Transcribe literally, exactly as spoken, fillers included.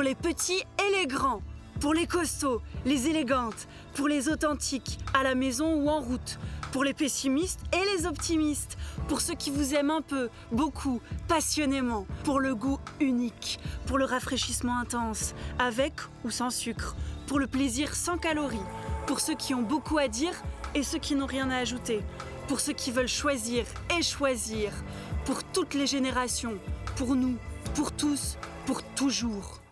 pour les petits et les grands, pour les costauds, les élégantes, pour les authentiques, à la maison ou en route, pour les pessimistes et les optimistes, pour ceux qui vous aiment un peu, beaucoup, passionnément, pour le goût unique, pour le rafraîchissement intense, avec ou sans sucre, pour le plaisir sans calories, pour ceux qui ont beaucoup à dire et ceux qui n'ont rien à ajouter, pour ceux qui veulent choisir et choisir, pour toutes les générations, pour nous, pour tous, pour toujours.